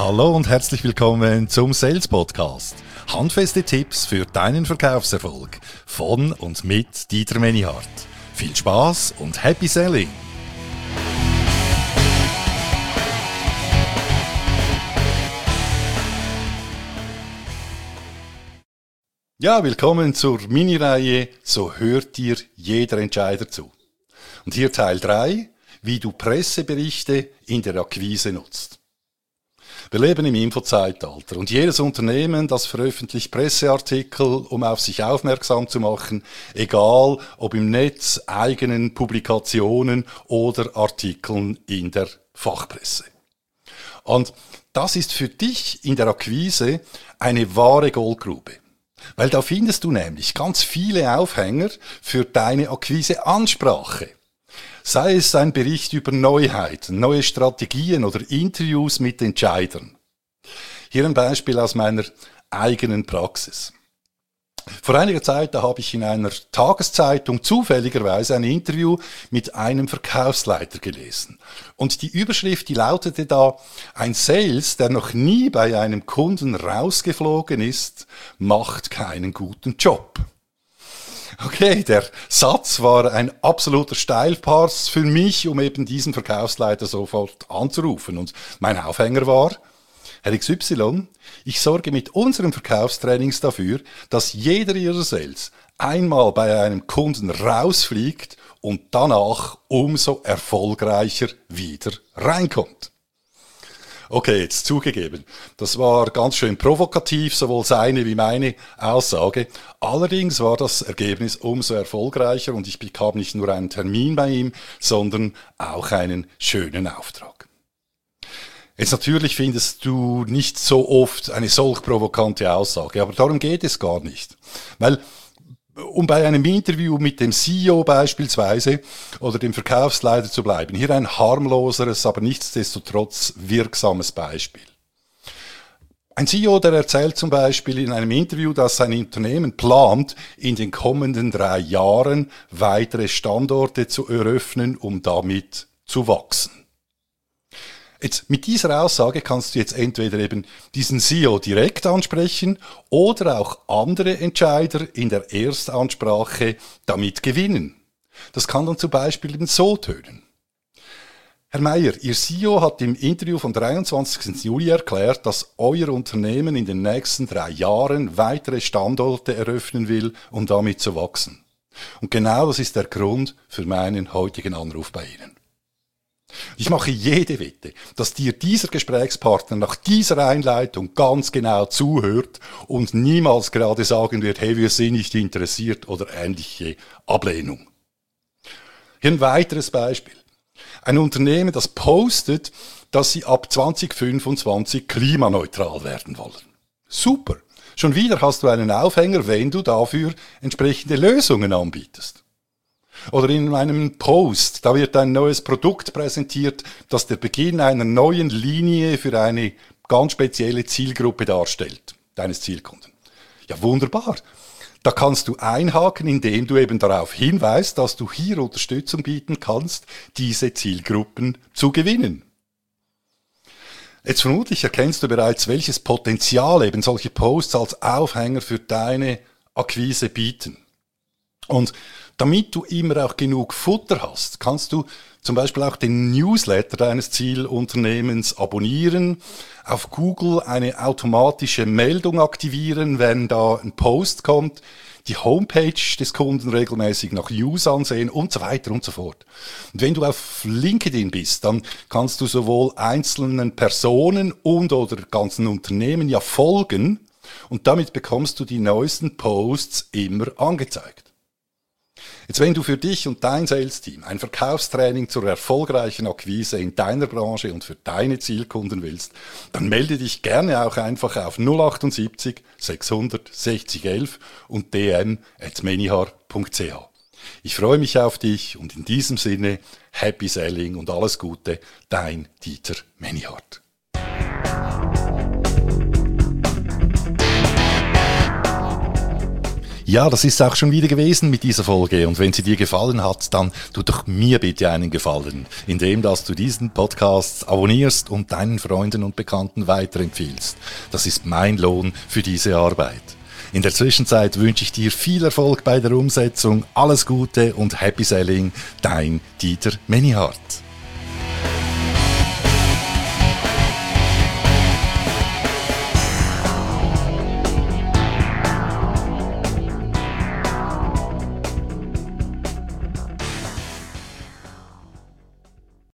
Hallo und herzlich willkommen zum Sales Podcast. Handfeste Tipps für deinen Verkaufserfolg von und mit Dieter Menihardt. Viel Spaß und Happy Selling! Ja, willkommen zur Mini-Reihe So hört dir jeder Entscheider zu. Und hier Teil 3, wie du Presseberichte in der Akquise nutzt. Wir leben im Infozeitalter und jedes Unternehmen, das veröffentlicht Presseartikel, um auf sich aufmerksam zu machen, egal ob im Netz, eigenen Publikationen oder Artikeln in der Fachpresse. Und das ist für dich in der Akquise eine wahre Goldgrube. Weil da findest du nämlich ganz viele Aufhänger für deine Akquise-Ansprache. Sei es ein Bericht über Neuheiten, neue Strategien oder Interviews mit Entscheidern. Hier ein Beispiel aus meiner eigenen Praxis. Vor einiger Zeit, da habe ich in einer Tageszeitung zufälligerweise ein Interview mit einem Verkaufsleiter gelesen. Und die Überschrift, die lautete da, ein Sales, der noch nie bei einem Kunden rausgeflogen ist, macht keinen guten Job. Okay, der Satz war ein absoluter Steilpass für mich, um eben diesen Verkaufsleiter sofort anzurufen. Und mein Aufhänger war, Herr XY, ich sorge mit unseren Verkaufstrainings dafür, dass jeder Ihrer Sales einmal bei einem Kunden rausfliegt und danach umso erfolgreicher wieder reinkommt. Okay, jetzt zugegeben, das war ganz schön provokativ, sowohl seine wie meine Aussage. Allerdings war das Ergebnis umso erfolgreicher und ich bekam nicht nur einen Termin bei ihm, sondern auch einen schönen Auftrag. Jetzt natürlich findest du nicht so oft eine solch provokante Aussage, aber darum geht es gar nicht. Weil um bei einem Interview mit dem CEO beispielsweise oder dem Verkaufsleiter zu bleiben, hier ein harmloseres, aber nichtsdestotrotz wirksames Beispiel. Ein CEO, der erzählt zum Beispiel in einem Interview, dass sein Unternehmen plant, in den kommenden 3 Jahren weitere Standorte zu eröffnen, um damit zu wachsen. Jetzt, mit dieser Aussage kannst du jetzt entweder eben diesen CEO direkt ansprechen oder auch andere Entscheider in der Erstansprache damit gewinnen. Das kann dann zum Beispiel eben so tönen. Herr Meier, Ihr CEO hat im Interview vom 23. Juli erklärt, dass euer Unternehmen in den nächsten 3 Jahren weitere Standorte eröffnen will, um damit zu wachsen. Und genau das ist der Grund für meinen heutigen Anruf bei Ihnen. Ich mache jede Wette, dass dir dieser Gesprächspartner nach dieser Einleitung ganz genau zuhört und niemals gerade sagen wird, hey, wir sind nicht interessiert oder ähnliche Ablehnung. Hier ein weiteres Beispiel. Ein Unternehmen, das postet, dass sie ab 2025 klimaneutral werden wollen. Super. Schon wieder hast du einen Aufhänger, wenn du dafür entsprechende Lösungen anbietest. Oder in einem Post, da wird ein neues Produkt präsentiert, das der Beginn einer neuen Linie für eine ganz spezielle Zielgruppe darstellt, deines Zielkunden. Ja, wunderbar. Da kannst du einhaken, indem du eben darauf hinweist, dass du hier Unterstützung bieten kannst, diese Zielgruppen zu gewinnen. Jetzt vermutlich erkennst du bereits, welches Potenzial eben solche Posts als Aufhänger für deine Akquise bieten. Und damit du immer auch genug Futter hast, kannst du zum Beispiel auch den Newsletter deines Zielunternehmens abonnieren, auf Google eine automatische Meldung aktivieren, wenn da ein Post kommt, die Homepage des Kunden regelmäßig nach News ansehen und so weiter und so fort. Und wenn du auf LinkedIn bist, dann kannst du sowohl einzelnen Personen und oder ganzen Unternehmen ja folgen und damit bekommst du die neuesten Posts immer angezeigt. Jetzt, wenn du für dich und dein Sales-Team ein Verkaufstraining zur erfolgreichen Akquise in deiner Branche und für deine Zielkunden willst, dann melde dich gerne auch einfach auf 078 600 60 11 und dm@menihardt.ch. Ich freue mich auf dich und in diesem Sinne Happy Selling und alles Gute, dein Dieter Menihardt. Ja, das ist auch schon wieder gewesen mit dieser Folge. Und wenn sie dir gefallen hat, dann tu doch mir bitte einen Gefallen, indem dass du diesen Podcast abonnierst und deinen Freunden und Bekannten weiterempfiehlst. Das ist mein Lohn für diese Arbeit. In der Zwischenzeit wünsche ich dir viel Erfolg bei der Umsetzung, alles Gute und Happy Selling, dein Dieter Menihardt.